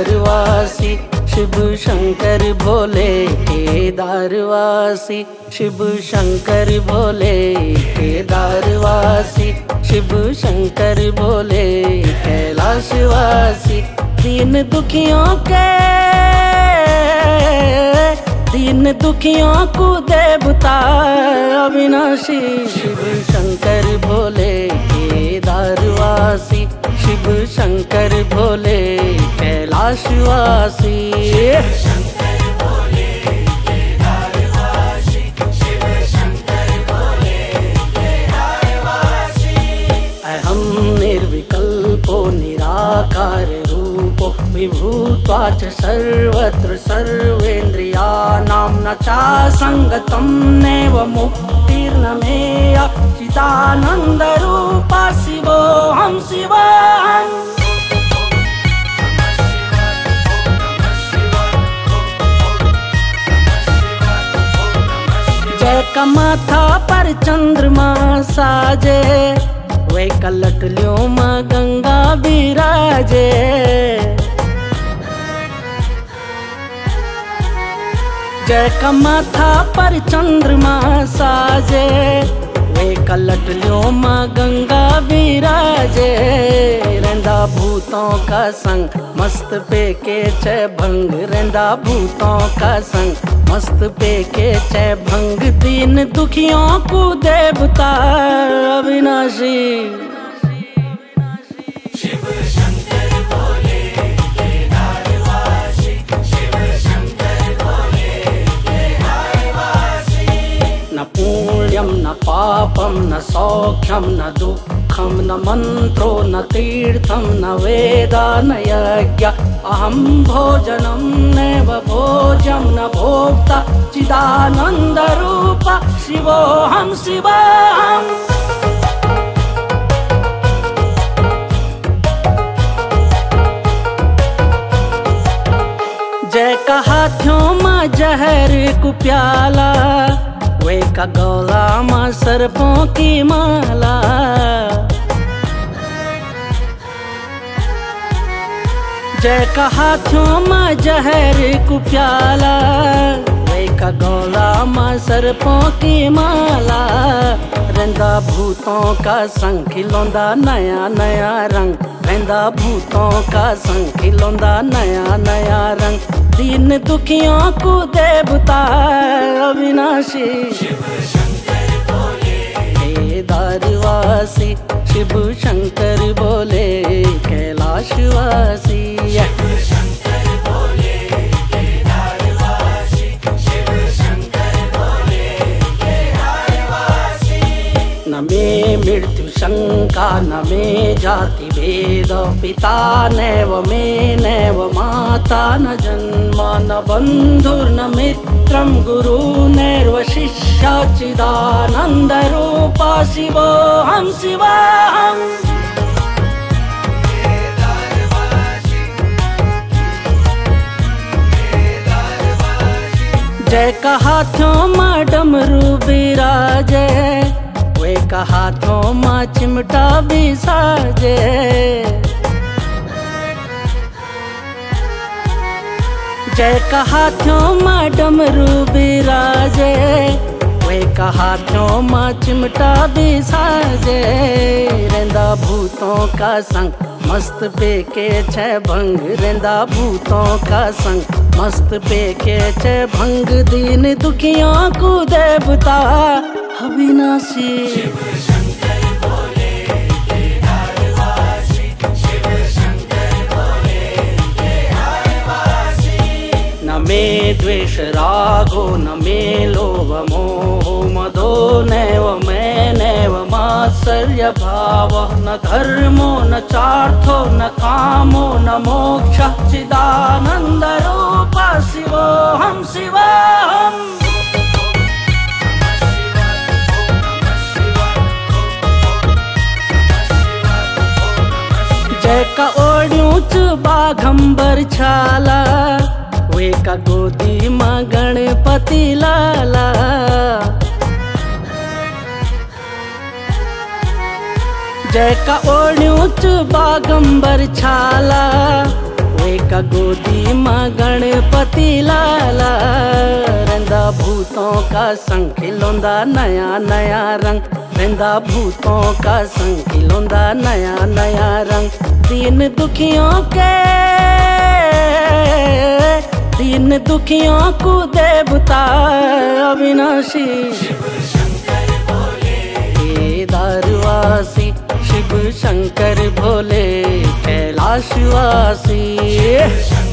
केदारवासी शिव शंकर भोले केदारवासी शिव शंकर भोले केदारवासी शिव शंकर भोले कैलाशवासी दीन दुखियों को देवता अविनाशी शिव शंकर भोले केदारवासी शिव शंकर भोले कैलाशवासी अहं निर्विकल्पो निराकार रूपो विभूत्वाच सर्वत्र सर्वेन्द्रियाणां न चासंगतं नैव मुक्तिर्न मेया चिदानन्दरूपा शिवोऽहं शिवोऽहम् जय का माथा पर चंद्रमा साजे वे कलटलियों में गंगा बिराजे जय का माथा पर चंद्रमा साजे वे कलटलियों में गंगा बिराजे रेंदा भूतों का संग मस्त पे के छह भंग रेंदा भूतों का संग मस्त पे के छह भंग दीन दुखियों को देवता अविनाशी शिव शंकर भोले केदारवासी शिव शंकर भोले केदारवासी न पुण्यम न पापम न सौख्यम न दुःखम न मंत्रो न तीर्थम न वेदा न यज्ञ अहं भोजनं नैव भोज्यं न भोक्ता चिदानन्दरूपा शिवोऽहं शिवोऽहम् जय का हाथों में जहर को प्याला वे का गला में सर्पों की माला जय का हाथों में जहर को प्याला वे का गला में सर्पों की माला रेंदा भूतों का संग खिलौंदा नया नया रंग रेंदा भूतों का संग खिलौंदा नया नया रंग दीन दुखियों को देवता अविनाशी शिव शंकर भोले केदारवासी शिव शंकर भोले कैलाशवासी शिव शंकर भोले केदारवासी शिव शंकर भोले केदारवासी न मे मृत्यु शंका न मे जाति भेद पिता नैव मे नैव माता न जन्म न बन्धुर्न मित्रं गुरुर्नैव शिष्या चिदानन्दरूपा शिवोऽहं शिवोऽहम् जय का हाथों में डमरू बिराजे वे का हाथों में चिमटा भी साजे जय का हाथों में डमरू बिराजे वे का हाथों में चिमटा भी साजे रेंदा भूतों का संग मस्त पे के छह भंग रेंदा भूतों का संग मस्त पे के छह भंग दीन दुखियों को देवता अविनाशी शिव शंकर भोले केदारवासी शिव शंकर भोले केदारवासी न मे द्वेष रागो न मे लोभ मोहो मदो नैव मे नैव मात्सर्य भाव न धर्मो न चार्थो न कामो न मोक्षः चिदानन्दरूपा शिवोऽहं शिवोऽहम् जय का ओढ़ूच बाघंबर छाला वे का गोदी माँ गणपति लाला जय का ओढ़ूच बाघंबर छाला एक गोदी माँ गणपति लाला, रंदा भूतों का संग खिलौंदा नया नया रंग, रंदा भूतों का संग खिलौंदा नया नया रंग। दीन दुखियों को देवता अविनाशी, केदारवासी शिव शंकर भोले कैलाशवासी।